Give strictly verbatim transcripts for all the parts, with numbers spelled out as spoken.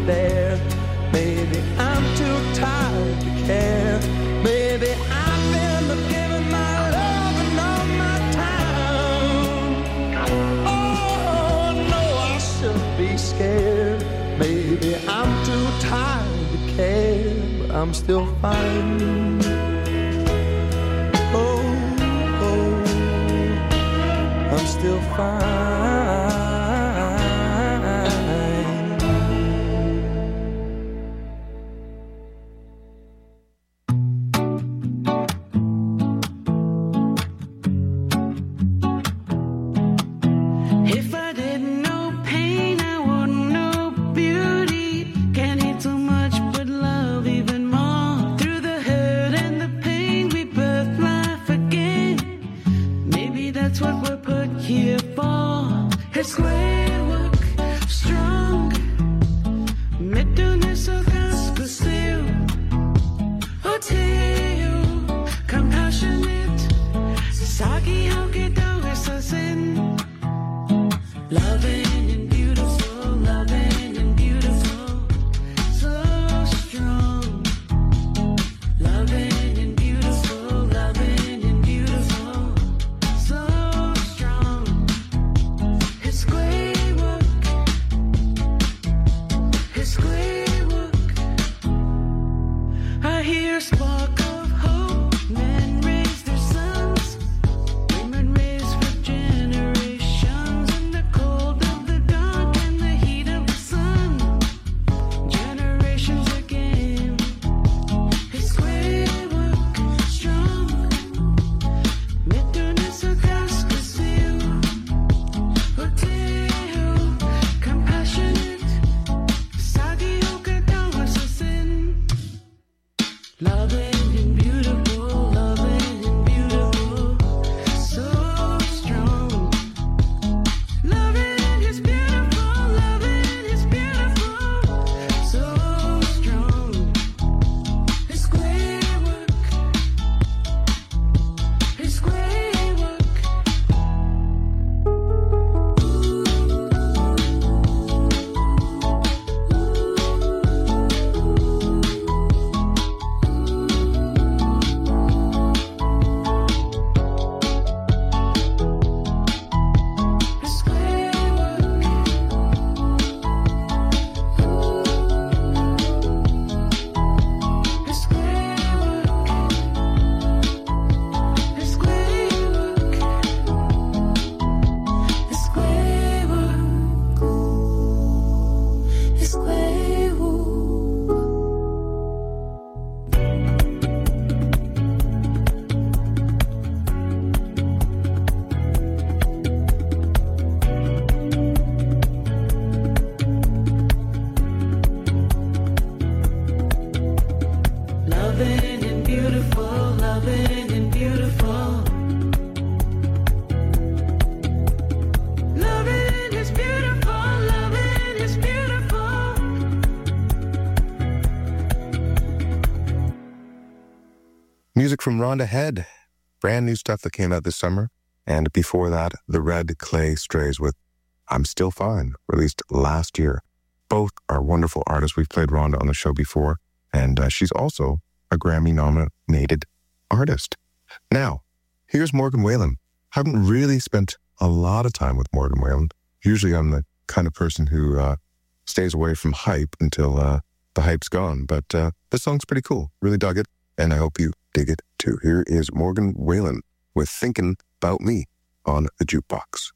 there. Maybe I'm too tired to care. Maybe I've been giving my love and all my time. Oh, no, I shouldn't be scared. Maybe I'm too tired to care, but I'm still fine. Oh, oh, I'm still fine. Music from Rhonda Head, brand new stuff that came out this summer. And before that, the Red Clay Strays with I'm Still Fine, released last year. Both are wonderful artists. We've played Rhonda on the show before, and uh, she's also a Grammy-nominated artist. Now, here's Morgan Wallen. Haven't really spent a lot of time with Morgan Wallen. Usually I'm the kind of person who uh, stays away from hype until uh, the hype's gone. But uh, this song's pretty cool. Really dug it, and I hope you dig it too. Here is Morgan Wallen with Thinking About Me on the Jukebox.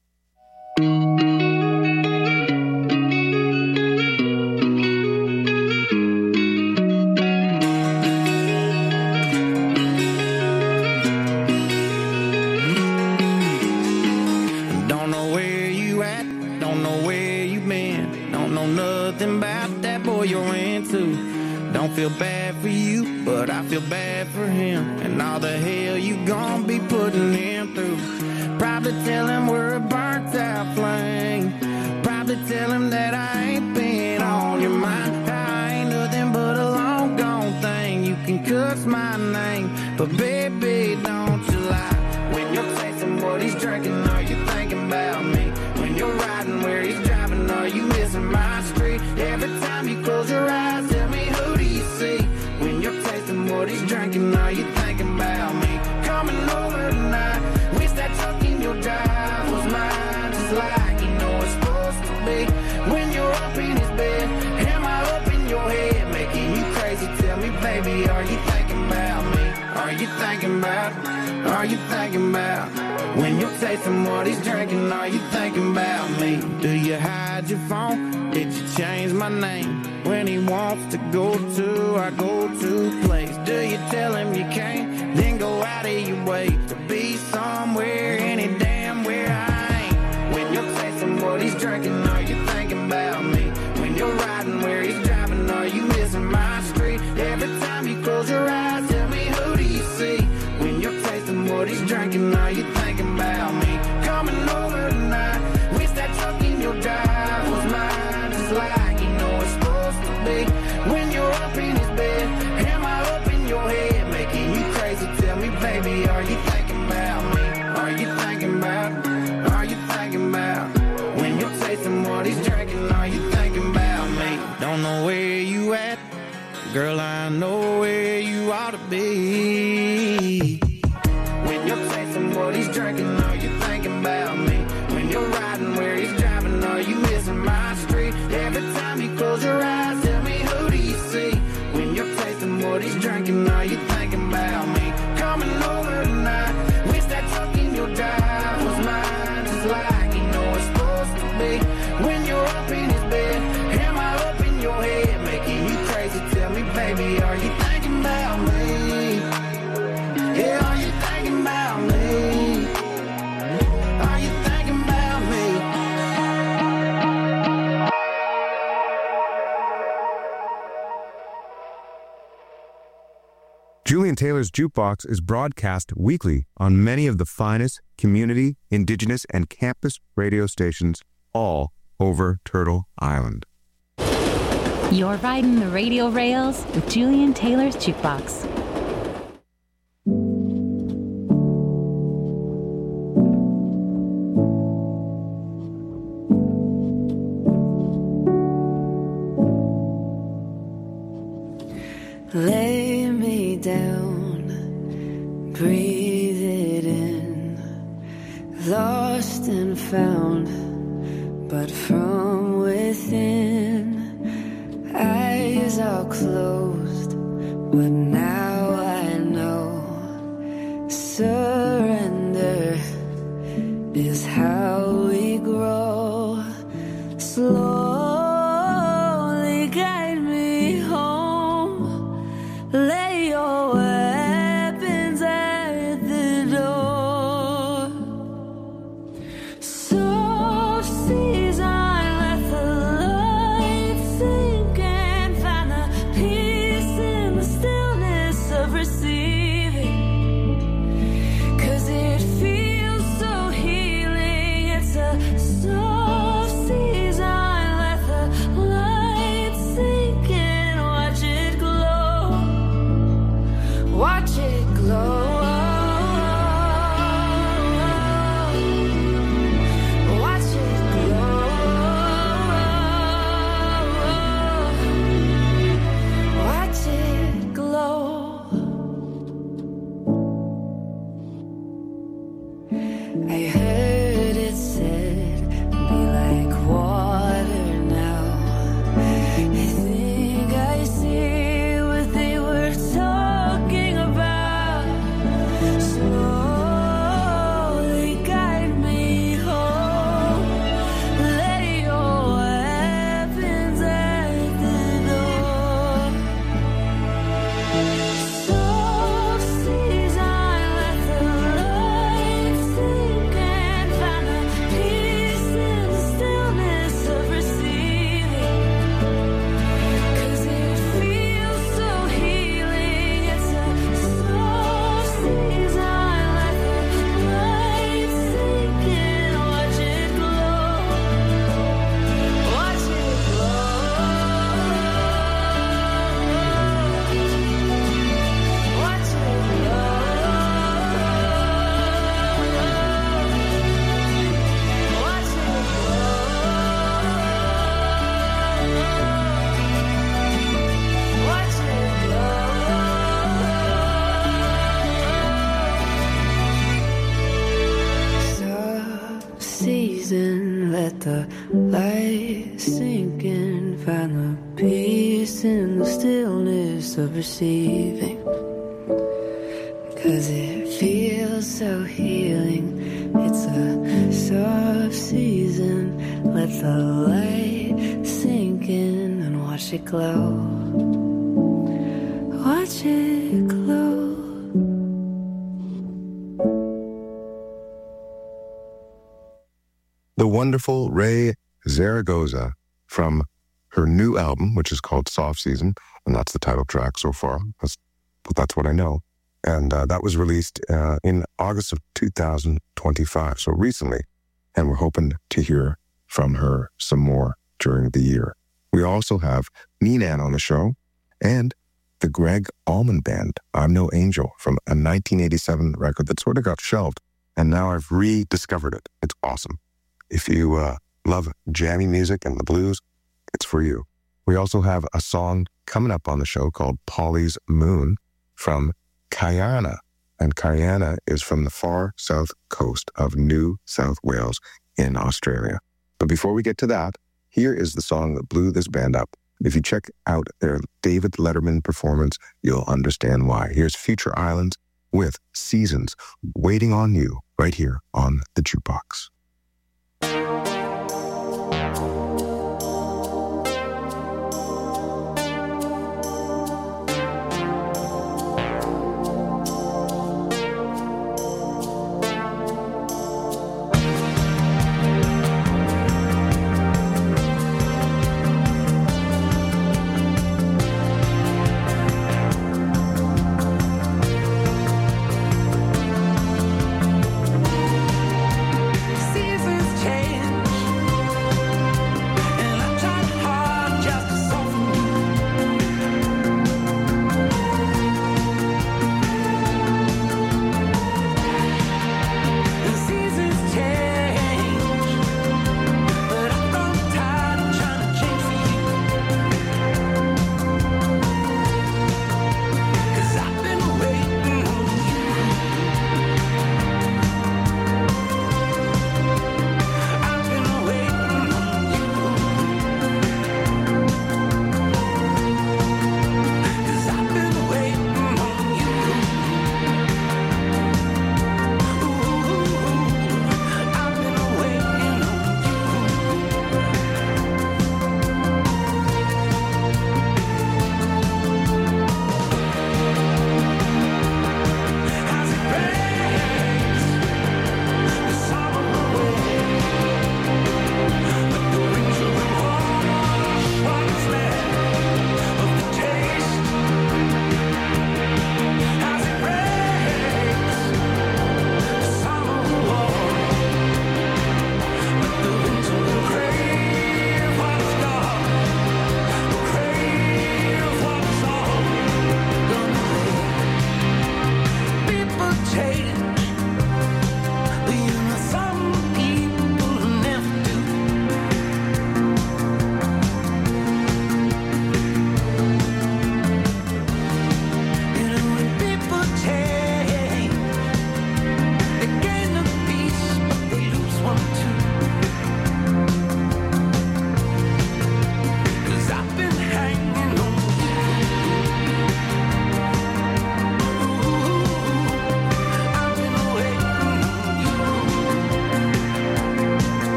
Don't know where you at, don't know where you been, don't know nothing about that boy you're into. Don't feel bad for you, but I feel bad for him and all the hell you gon' be putting him through. Probably tell him we're a burnt out flame. Probably tell him that I ain't been on your mind. I ain't nothing but a long gone thing. You can cuss my name, but baby, don't you lie. When you're tasting what he's drinking, are you thinking about me? When you're riding where he's driving, are you missing my street? Every time you close are you thinking about? When you're tasting what he's drinking, are you thinking about me? Do you hide your phone? Did you change my name? When he wants to go to our go-to place, do you tell him you can't? Then go out of your way to be somewhere, any damn where I ain't. When you're tasting what he's drinking, are you thinking about me? When you're riding where he's driving, are you missing my street? Every time you close your eyes, tell me who do you see? When you're tasting what he's drinking, are you thinking about me? Coming over tonight, wish that truck in your drive was mine, just like you know it's supposed to be. When you're up in his bed, am I up in your head, making you crazy? Tell me, baby, are you thinking about me? Are you thinking about, are you thinking about? When you're tasting what he's drinking, are you thinking about me? Don't know where you at, girl, I know where you ought to be. When you're tasting what he's drinking, are you thinking about me? When you're riding where he's driving, are you missing my street? Every time you close your eyes, tell me who do you see? When you're tasting what he's drinking, are you thinking about me? Coming over tonight, wish that truck in your drive was mine, just like you know it's supposed to be. When you're up in his bed, am I up in your head, making you crazy? Tell me, baby, are you thinking about me? Yeah, are you thinking about me? Are you thinking about me? Julian Taylor's Jukebox is broadcast weekly on many of the finest community, indigenous, and campus radio stations all over Turtle Island. You're riding the radio rails with Julian Taylor's Jukebox. Lay me down, breathe it in, lost and found, but from within. Eyes are closed, but now I know surrender is how we grow. Slowly guide me home, lay your weapons at the door. Soft seas on, let the light sink and find the peace in the stillness of receiving. 'Cause it feels so healing. It's a soft seas on, let the light sink and watch it glow. Watch it glow. Watch it glow. Watch it glow. I heard it said, be like water now. I think I see what they were talking about. Slowly guide me home, lay your weapons at the door. Soft seas on, let the light sink and find the peace in the stillness of receiving. 'Cause it feels so healing. It's a soft seas on, let the light sink and watch it glow. Watch it glow. Watch it glow. Watch it glow. Watch it glow. Soft season, let the light sink in, find the peace in the stillness of receiving. 'Cause it feels feels so healing. It's a soft season. Let the light sink in and watch it glow. Watch it glow. The wonderful Raye Zaragoza from her new album, which is called Soft Season, and that's the title track so far. That's, that's what I know. And uh, that was released uh, in August of two thousand twenty-five, so recently. And we're hoping to hear from her some more during the year. We also have Neenan on the show and the Greg Allman Band, I'm No Angel, from a nineteen eighty-seven record that sort of got shelved. And now I've rediscovered it. It's awesome. If you uh, love jammy music and the blues, it's for you. We also have a song coming up on the show called Polly's Moon from Kayana. And Kayana is from the far south coast of New South Wales in Australia. But before we get to that, here is the song that blew this band up. If you check out their David Letterman performance, you'll understand why. Here's Future Islands with Seasons waiting on you right here on the Jukebox.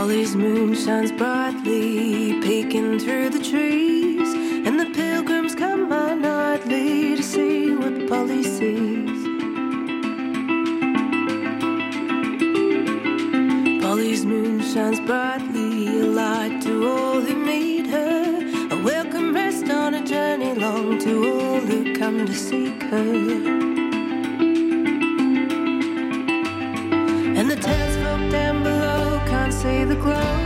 Polly's moon shines brightly, peeking through the trees, and the pilgrims come by nightly to see what Polly sees. Polly's moon shines brightly, a light to all who meet her, a welcome rest on a journey long to all who come to seek her. And the townsfolk down below can't see the glow.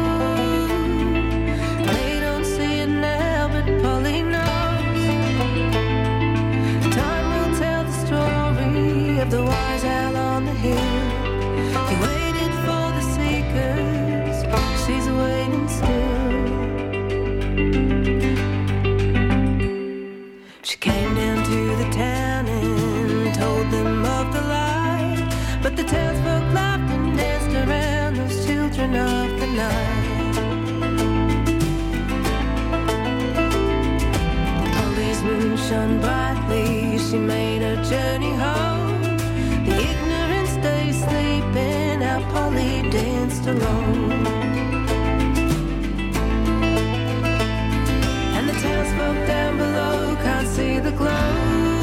They don't see it now, but Polly knows. Time will tell the story of the wise owl on the hill. He waited for the seekers, she's waiting still. She came down to the town and told them of the light, but the townsfolk laughed and danced around those children of the night. Polly's moon shone brightly, she made her journey home. The ignorant stay sleeping, how Polly danced alone. And the townsfolk down below can't see the glow.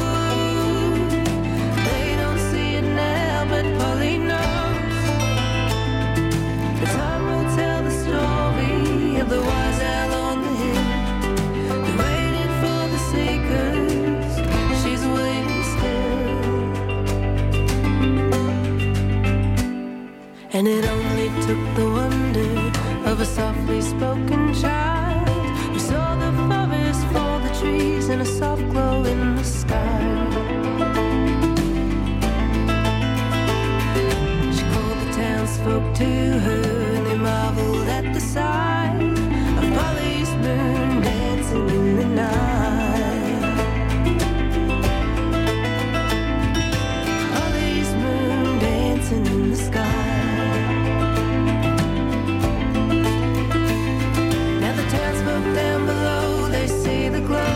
They don't see it now, but Polly knows. The time will tell the story of the wise owl on the hill who waited for the seekers, she's waiting still. And it only took the wonder of a softly spoken child who saw the forest for the trees and a soft glow in the sky. She called the townsfolk to her and they marveled at the sight of Polly's moon dancing in the night. Polly's moon dancing in the sky. Now the townsfolk down below, they see the glow.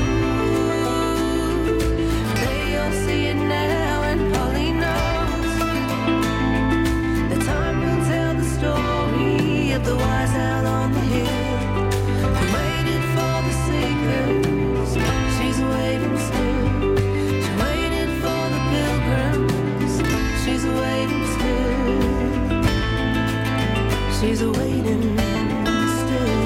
They all see it now and Polly knows. The time will tell the story of the wise owl on the hill who waited for the seekers, she's waiting still. She waited for the pilgrims, she's waiting still. She's waiting still.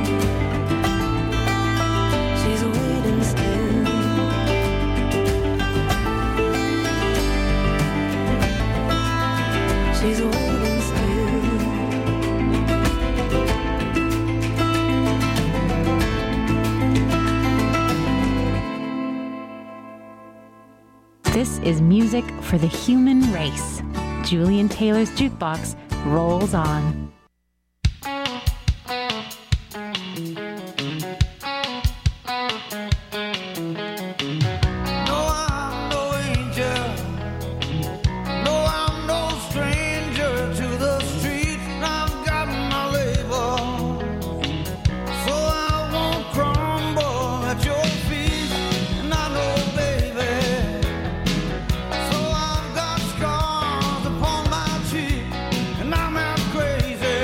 She's waiting still. She's waiting still. This is music for the human race. Julian Taylor's Jukebox rolls on. No, I'm no angel. No, I'm no stranger to the street. I've got my label, so I won't crumble at your feet. And I know, baby, so I've got scars upon my cheek, and I'm half crazy.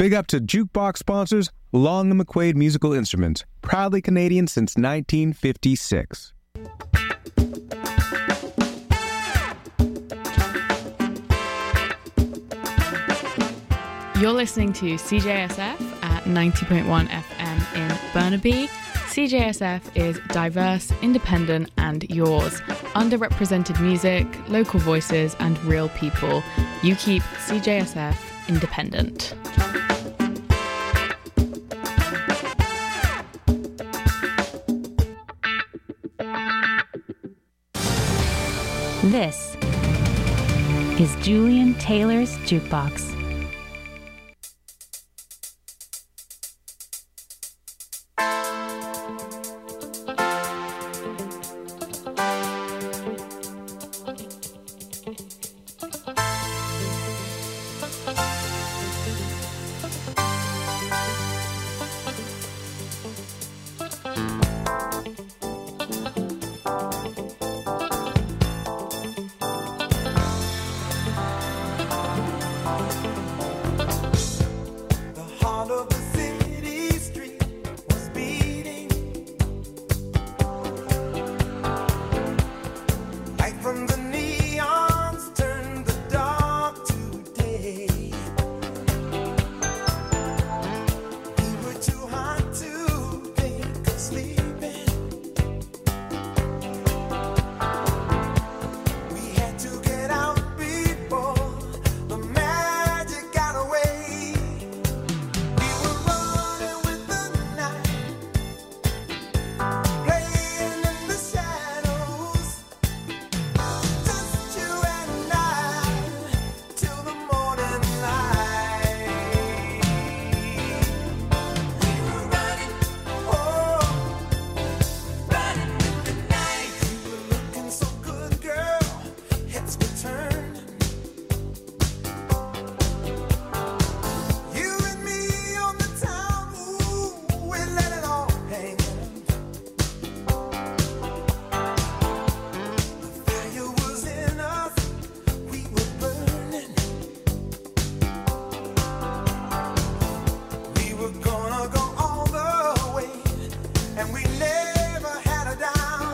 Big up to Jukebox sponsors Long and McQuaid Musical Instruments, proudly Canadian since nineteen fifty-six. You're listening to C J S F at ninety point one F M in Burnaby. C J S F is diverse, independent and yours. Underrepresented music, local voices and real people. You keep C J S F independent. This is Julian Taylor's Jukebox.